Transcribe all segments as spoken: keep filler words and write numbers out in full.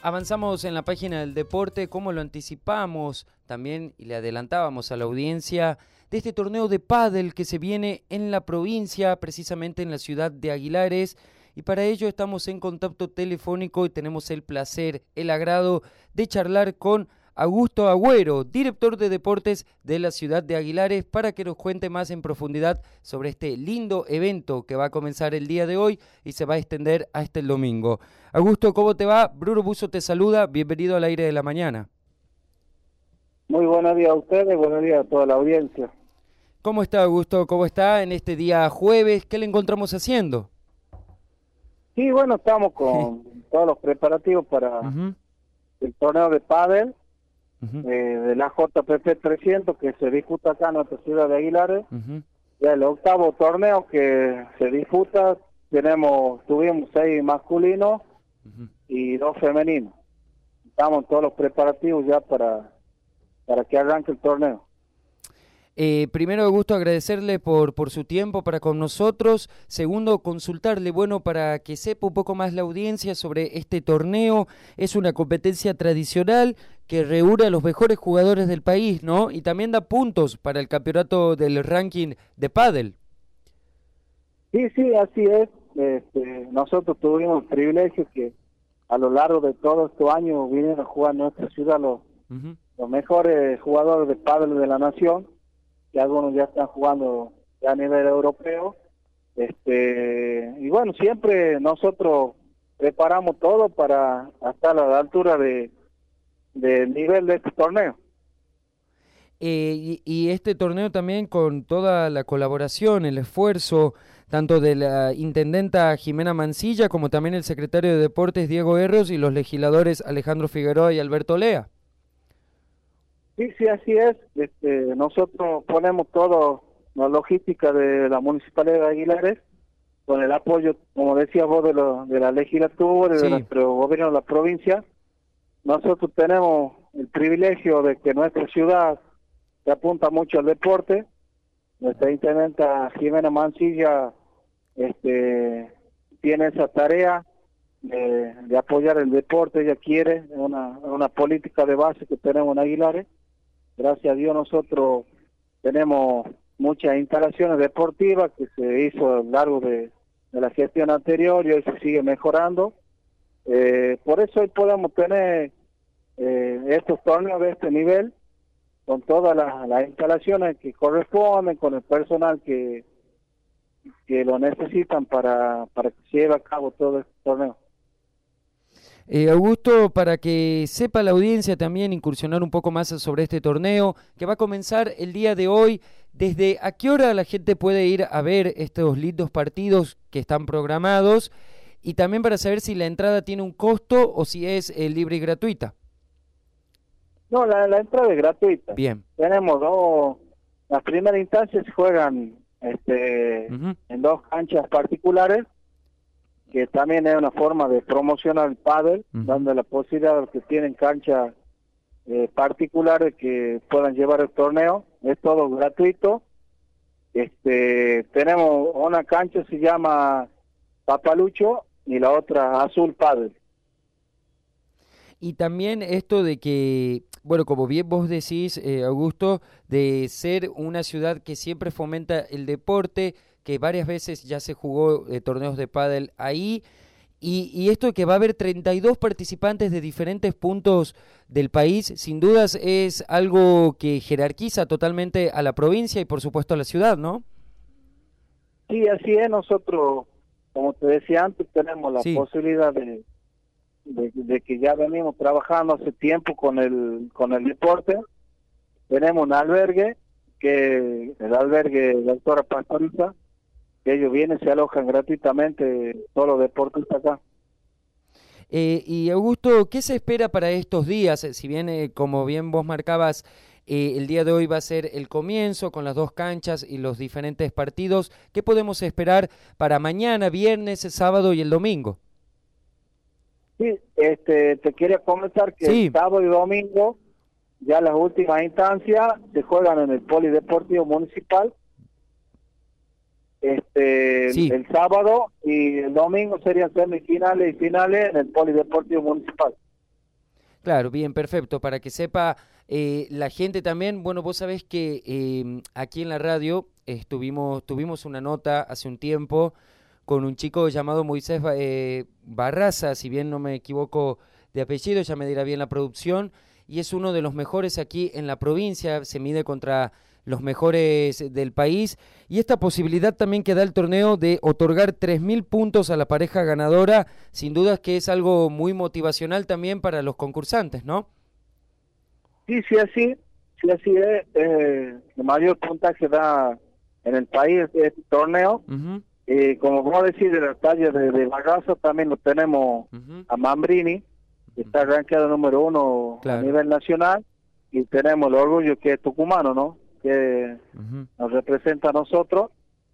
Avanzamos en la página del deporte, como lo anticipamos también y le adelantábamos a la audiencia de este torneo de pádel que se viene en la provincia, precisamente en la ciudad de Aguilares, y para ello estamos en contacto telefónico y tenemos el placer, el agrado de charlar con Augusto Agüero, director de deportes de la ciudad de Aguilares, para que nos cuente más en profundidad sobre este lindo evento que va a comenzar el día de hoy y se va a extender hasta el domingo. Augusto, ¿cómo te va? Bruno Buzo te saluda, bienvenido al aire de la mañana. Muy buenos días a ustedes, buenos días a toda la audiencia. ¿Cómo está, Augusto? ¿Cómo está en este día jueves? ¿Qué le encontramos haciendo? Sí, bueno, estamos con todos los preparativos para uh-huh. el torneo de pádel. Uh-huh. eh, de la J P P trescientos que se disputa acá en nuestra ciudad de Aguilares. Uh-huh. Ya el octavo torneo que se disputa, tenemos tuvimos seis masculinos uh-huh. y dos femeninos. Estamos en todos los preparativos ya para, para que arranque el torneo. Eh, primero, Augusto, agradecerle por, por su tiempo para con nosotros. Segundo, consultarle, bueno, para que sepa un poco más la audiencia sobre este torneo. Es una competencia tradicional que reúne a los mejores jugadores del país, ¿no? Y también da puntos para el campeonato del ranking de pádel. Sí, sí, así es. Este, nosotros tuvimos el privilegio que a lo largo de todos estos años vinieron a jugar en nuestra ciudad los, uh-huh. los mejores jugadores de pádel de la nación, que algunos ya están jugando ya a nivel europeo. Este, y bueno, siempre nosotros preparamos todo para estar a la altura de del nivel de este torneo. Eh, y, y este torneo también con toda la colaboración, el esfuerzo, tanto de la intendenta Jimena Mancilla como también el secretario de Deportes Diego Herros y los legisladores Alejandro Figueroa y Alberto Lea. Sí, sí, así es. Este, nosotros ponemos todo la logística de la Municipalidad de Aguilares, con el apoyo, como decías vos, de, lo, de la legislatura, sí. de nuestro gobierno de la provincia. Nosotros tenemos el privilegio de que nuestra ciudad se apunta mucho al deporte. Nuestra intendenta Jimena Mancilla este, tiene esa tarea de, de apoyar el deporte. Ella quiere, es una, una política de base que tenemos en Aguilares. Gracias a Dios nosotros tenemos muchas instalaciones deportivas que se hizo a lo largo de, de la gestión anterior y hoy se sigue mejorando. Eh, por eso hoy podemos tener eh, estos torneos de este nivel con todas las, las instalaciones que corresponden, con el personal que, que lo necesitan para, para que se lleve a cabo todo este torneo. Eh, Augusto, para que sepa la audiencia también incursionar un poco más sobre este torneo que va a comenzar el día de hoy, ¿desde a qué hora la gente puede ir a ver estos lindos partidos que están programados? Y también para saber si la entrada tiene un costo o si es eh, libre y gratuita. No, la, la entrada es gratuita. Bien. Tenemos dos, las primeras instancias se juegan este, uh-huh. en dos canchas particulares, que también es una forma de promocionar el pádel, uh-huh. dando la posibilidad a los que tienen canchas eh, particulares que puedan llevar el torneo. Es todo gratuito. Este, tenemos una cancha se llama Papalucho y la otra Azul Pádel. Y también esto de que, bueno, como bien vos decís, eh, Augusto, de ser una ciudad que siempre fomenta el deporte, que varias veces ya se jugó eh, torneos de pádel ahí, y, y esto de que va a haber treinta y dos participantes de diferentes puntos del país, sin dudas es algo que jerarquiza totalmente a la provincia y por supuesto a la ciudad, ¿no? Sí, así es. Nosotros, como te decía antes, tenemos la sí. posibilidad de, de, de que ya venimos trabajando hace tiempo con el, con el deporte. Tenemos un albergue, que el albergue de la doctora Pastoriza, que ellos vienen, se alojan gratuitamente todos los deportistas acá. Eh, y Augusto, ¿qué se espera para estos días? Si bien, eh, como bien vos marcabas, eh, el día de hoy va a ser el comienzo con las dos canchas y los diferentes partidos, ¿qué podemos esperar para mañana, viernes, sábado y el domingo? Sí, este, te quería comentar que sí. el sábado y domingo, ya las últimas instancias se juegan en el Polideportivo Municipal. Este, sí. el sábado y el domingo serían semifinales y finales en el Polideportivo Municipal. Claro, bien, perfecto. Para que sepa eh, la gente también, bueno, vos sabés que eh, aquí en la radio estuvimos, tuvimos una nota hace un tiempo con un chico llamado Moisés Ba- eh, Barraza, si bien no me equivoco de apellido, ya me dirá bien la producción, y es uno de los mejores aquí en la provincia, se mide contra los mejores del país, y esta posibilidad también que da el torneo de otorgar tres mil puntos a la pareja ganadora, sin dudas que es algo muy motivacional también para los concursantes, ¿no? Sí, sí, así, sí, así es. Eh, el mayor puntaje da en el país este torneo. Uh-huh. Y como vos decís, de la talla de, de Barraza también lo tenemos Uh-huh. a Mambrini, que está rankeado número uno Claro. a nivel nacional. Y tenemos el orgullo que es tucumano, ¿no? Que Uh-huh. nos representa a nosotros.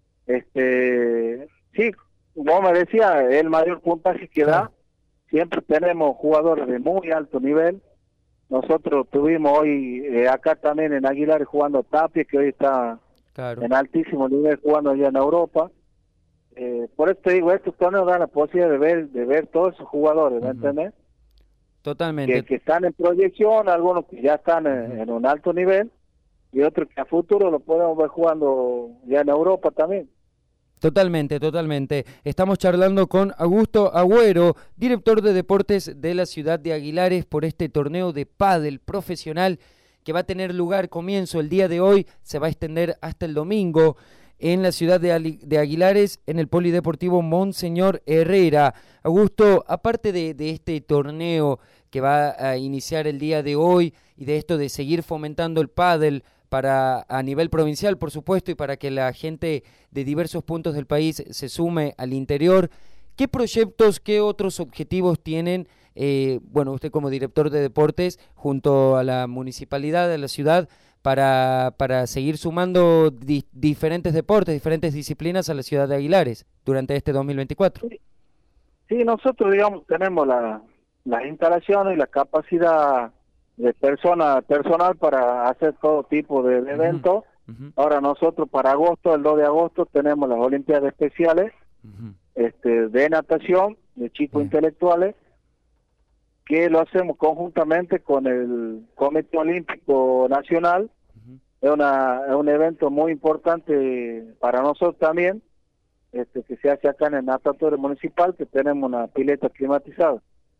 Este, sí, como me decía, el mayor puntaje que Claro. da. Siempre tenemos jugadores de muy alto nivel. Nosotros tuvimos hoy eh, acá también en Aguilar jugando Tapia, que hoy está Claro. en altísimo nivel jugando allá en Europa. Eh, por eso te digo, estos torneos dan la posibilidad de ver de ver todos esos jugadores, ¿me Uh-huh. entiendes? Totalmente. Que, que están en proyección, algunos que ya están en, Uh-huh. en un alto nivel y otros que a futuro lo podemos ver jugando ya en Europa también. Totalmente, totalmente. Estamos charlando con Augusto Agüero, director de deportes de la ciudad de Aguilares, por este torneo de pádel profesional que va a tener lugar, comienzo el día de hoy, se va a extender hasta el domingo en la ciudad de, Ali- de Aguilares, en el Polideportivo Monseñor Herrera. Augusto, aparte de, de este torneo que va a iniciar el día de hoy y de esto de seguir fomentando el pádel, para a nivel provincial, por supuesto, y para que la gente de diversos puntos del país se sume al interior, ¿qué proyectos, qué otros objetivos tienen, eh, bueno, usted como director de deportes, junto a la municipalidad de la ciudad, para, para seguir sumando di- diferentes deportes, diferentes disciplinas a la ciudad de Aguilares durante este dos mil veinticuatro? Sí, sí, nosotros, digamos, tenemos la, las instalaciones y la capacidad de persona personal para hacer todo tipo de, de Uh-huh. eventos. Uh-huh. Ahora nosotros para agosto, el dos de agosto, tenemos las Olimpiadas Especiales Uh-huh. este, de natación, de chicos Bien. intelectuales, que lo hacemos conjuntamente con el Comité Olímpico Nacional. Uh-huh. Es, una, es un evento muy importante para nosotros también, este, que se hace acá en el natatorio municipal, que tenemos una pileta climatizada.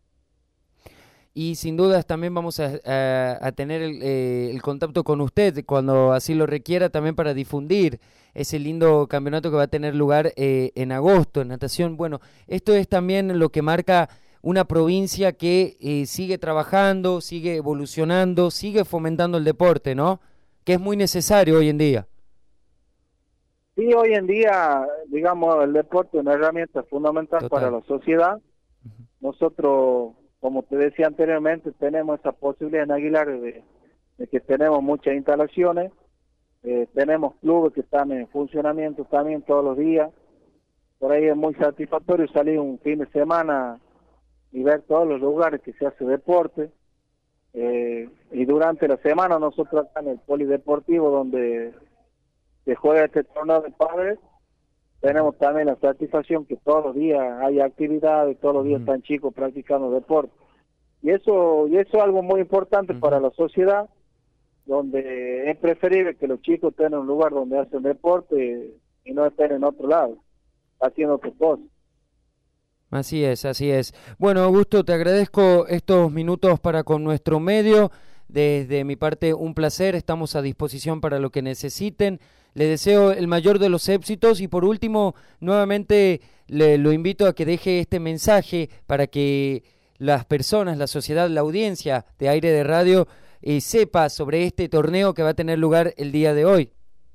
Y sin dudas también vamos a, a, a tener el, eh, el contacto con usted cuando así lo requiera, también para difundir ese lindo campeonato que va a tener lugar eh, en agosto en natación. Bueno, esto es también lo que marca una provincia que eh, sigue trabajando, sigue evolucionando, sigue fomentando el deporte, ¿no? Que es muy necesario hoy en día. Sí, hoy en día, digamos, el deporte es una herramienta fundamental Total. para la sociedad. Uh-huh. Nosotros, como te decía anteriormente, tenemos esa posibilidad en Aguilar de, de que tenemos muchas instalaciones, eh, tenemos clubes que están en funcionamiento también todos los días. Por ahí es muy satisfactorio salir un fin de semana y ver todos los lugares que se hace deporte. Eh, y durante la semana nosotros acá en el polideportivo donde se juega este torneo de padres, tenemos también la satisfacción que todos los días hay actividades, todos los días Uh-huh. están chicos practicando deporte. Y eso, y eso es algo muy importante Uh-huh. para la sociedad, donde es preferible que los chicos tengan un lugar donde hacen deporte y no estén en otro lado, haciendo otras cosas. Así es, así es. Bueno, Augusto, te agradezco estos minutos para con nuestro medio. Desde mi parte, un placer. Estamos a disposición para lo que necesiten. Le deseo el mayor de los éxitos y por último, nuevamente le lo invito a que deje este mensaje para que las personas, la sociedad, la audiencia de Aire de Radio eh, sepa sobre este torneo que va a tener lugar el día de hoy.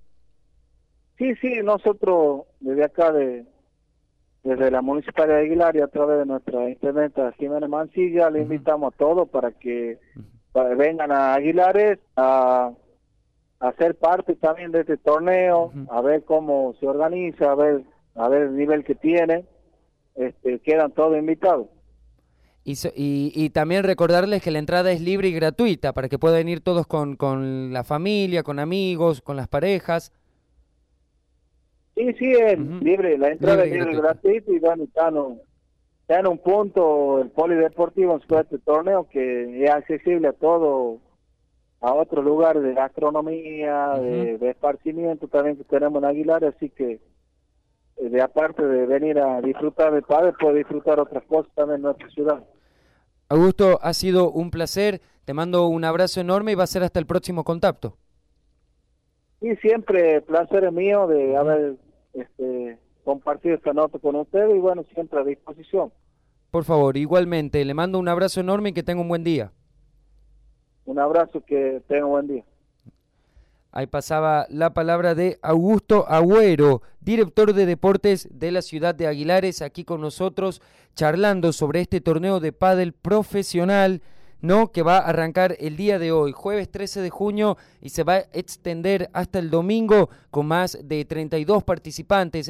Sí, sí, nosotros desde acá de desde la Municipalidad de Aguilar y a través de nuestra intendenta Jimena Mancilla, le Uh-huh. invitamos a todos para que para, vengan a Aguilares a, a ser parte también de este torneo, Uh-huh. a ver cómo se organiza, a ver a ver el nivel que tiene. Este, quedan todos invitados. Y, so, y, y también recordarles que la entrada es libre y gratuita para que puedan ir todos con, con la familia, con amigos, con las parejas. Sí, sí, es Uh-huh. libre, la entrada Libre y es libre y gratuita. gratuita y bueno, están, está en un punto el polideportivo en este torneo que es accesible a todo, a otros lugares de gastronomía, uh-huh. de, de esparcimiento también que tenemos en Aguilar, así que de aparte de venir a disfrutar de pádel, puede disfrutar otras cosas también en nuestra ciudad. Augusto, ha sido un placer, te mando un abrazo enorme y va a ser hasta el próximo contacto. Y siempre placer es mío de haber este, compartido esta nota con ustedes y bueno, siempre a disposición. Por favor, igualmente, le mando un abrazo enorme y que tenga un buen día. Un abrazo, que tenga un buen día. Ahí pasaba la palabra de Augusto Agüero, director de deportes de la ciudad de Aguilares, aquí con nosotros charlando sobre este torneo de pádel profesional, ¿no? Que va a arrancar el día de hoy, jueves trece de junio, y se va a extender hasta el domingo con más de treinta y dos participantes.